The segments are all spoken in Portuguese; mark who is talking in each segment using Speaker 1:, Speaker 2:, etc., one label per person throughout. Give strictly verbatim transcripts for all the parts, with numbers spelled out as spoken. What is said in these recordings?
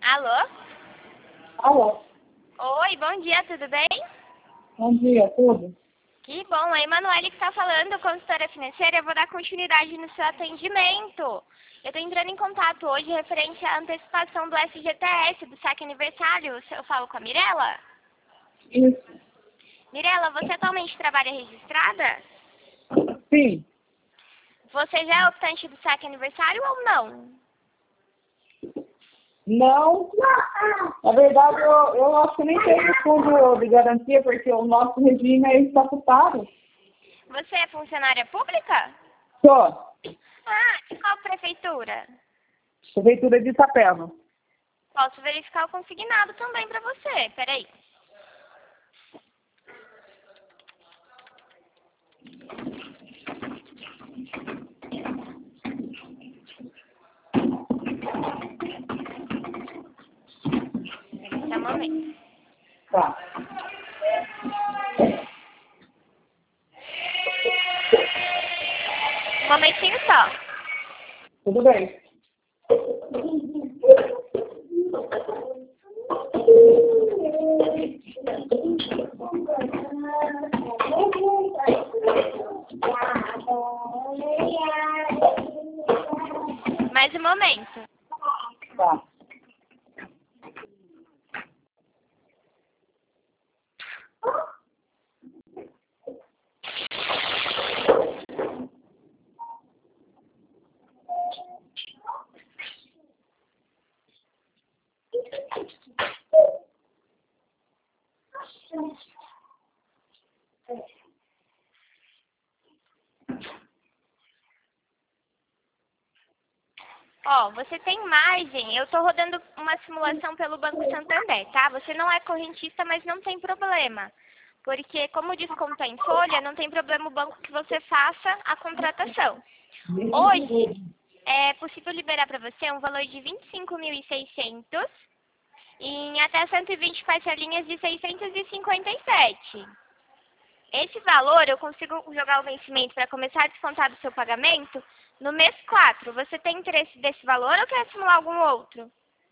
Speaker 1: Alô?
Speaker 2: Alô,
Speaker 1: Oi, bom dia, tudo bem?
Speaker 2: bom dia, tudo?
Speaker 1: Que bom, a Emanuele que está falando, consultora financeira, eu vou dar continuidade no seu atendimento. Eu estou entrando em contato hoje referente à antecipação do S G T S, do saque aniversário. Eu falo com a Mirella?
Speaker 2: Isso,
Speaker 1: Mirella, você atualmente trabalha registrada?
Speaker 2: sim.
Speaker 1: Você já é optante do saque aniversário ou não?
Speaker 2: Não, na verdade, eu, eu acho que nem tem fundo de garantia, porque o nosso regime é estatutário.
Speaker 1: Você é funcionária pública?
Speaker 2: Só,
Speaker 1: Ah, de qual prefeitura?
Speaker 2: Prefeitura de Itapeva.
Speaker 1: Posso verificar o consignado também para você, peraí. Só um momento.
Speaker 2: Tá.
Speaker 1: Um momentinho só.
Speaker 2: Tudo bem.
Speaker 1: Mais um momento.
Speaker 2: Tá.
Speaker 1: Ó, você tem margem, eu tô rodando uma simulação pelo Banco Santander, tá? Você não é correntista, mas não tem problema. Porque como desconta em folha, não tem problema o banco que você faça a contratação. Hoje, é possível liberar para você um valor de vinte e cinco mil e seiscentos em até cento e vinte parcelinhas de seiscentos e cinquenta e sete. Esse valor eu consigo jogar o vencimento para começar a descontar do seu pagamento no mês quatro. Você tem interesse desse valor ou quer simular algum outro?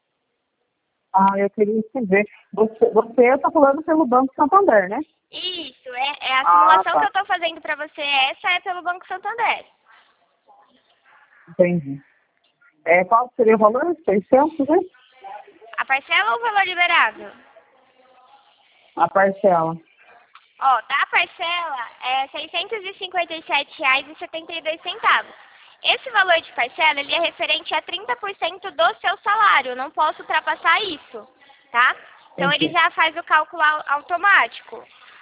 Speaker 2: Ah, eu queria saber. Você, você está falando pelo Banco Santander, né?
Speaker 1: Isso, é, é a
Speaker 2: Ah,
Speaker 1: simulação
Speaker 2: tá.
Speaker 1: que eu estou fazendo para você, essa é pelo Banco Santander.
Speaker 2: Entendi. É, qual seria o valor? seiscentos, né?
Speaker 1: A parcela ou o valor liberado?
Speaker 2: A parcela.
Speaker 1: Ó, da parcela é seiscentos e cinquenta e sete reais e setenta e dois centavos. Esse valor de parcela, ele é referente a trinta por cento do seu salário. Eu não posso ultrapassar isso, tá? Então, ele
Speaker 2: Entendi.
Speaker 1: já faz o cálculo au- automático.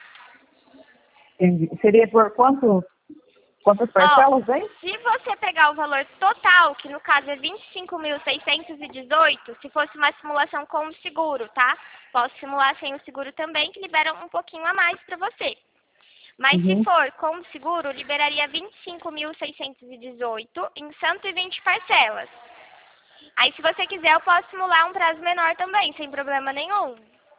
Speaker 2: Entendi. Seria por quanto, quantas
Speaker 1: Ó,
Speaker 2: parcelas, hein?
Speaker 1: se você pegar o valor total, que no caso é vinte e cinco mil seiscentos e dezoito, se fosse uma simulação com o seguro, tá? Posso simular sem o seguro também, que libera um pouquinho a mais para você. Mas se
Speaker 2: Uhum.
Speaker 1: for com o seguro, liberaria vinte e cinco mil seiscentos e dezoito em cento e vinte parcelas. Aí, se você quiser, eu posso simular um prazo menor também, sem problema nenhum,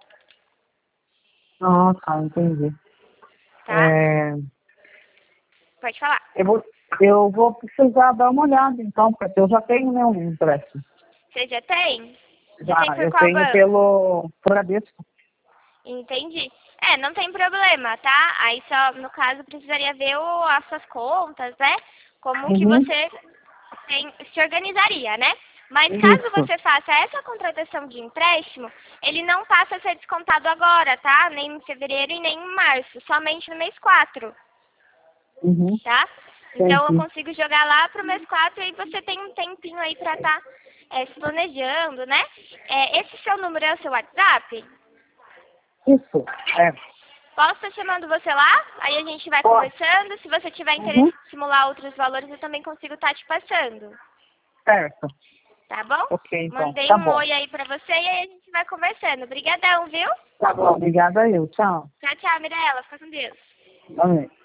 Speaker 2: Ah, tá, entendi.
Speaker 1: tá?
Speaker 2: É,
Speaker 1: Pode falar.
Speaker 2: eu, vou, eu vou precisar dar uma olhada, então, porque eu já tenho, né, um empréstimo.
Speaker 1: Você já tem? Já
Speaker 2: Já,
Speaker 1: tem por
Speaker 2: eu
Speaker 1: qual
Speaker 2: tenho
Speaker 1: banco?
Speaker 2: pelo Bradesco.
Speaker 1: Entendi. É, não tem problema, tá? Aí só, no caso, precisaria ver o, as suas contas, né? Como que
Speaker 2: Uhum.
Speaker 1: você tem- se organizaria, né? Mas caso
Speaker 2: Isso.
Speaker 1: você faça essa contratação de empréstimo, ele não passa a ser descontado agora, tá? Nem em fevereiro e nem em março, somente no mês quatro,
Speaker 2: Uhum.
Speaker 1: tá? Então eu
Speaker 2: Entendi.
Speaker 1: consigo jogar lá pro mês quatro e aí você tem um tempinho aí pra estar se planejando, né? É, esse seu número é o seu WhatsApp?
Speaker 2: Isso. É.
Speaker 1: Posso estar chamando você lá? Aí a gente vai
Speaker 2: Pode.
Speaker 1: conversando. Se você tiver interesse
Speaker 2: Uhum.
Speaker 1: em simular outros valores, eu também consigo estar te passando.
Speaker 2: Certo.
Speaker 1: Tá bom?
Speaker 2: Ok, então.
Speaker 1: Mandei
Speaker 2: Tá
Speaker 1: um
Speaker 2: bom.
Speaker 1: oi aí pra você e aí a gente vai conversando. Obrigadão, viu?
Speaker 2: Tá bom. Obrigada eu. Tchau.
Speaker 1: Tchau, tchau, Mirella. Fica com Deus.
Speaker 2: Amém.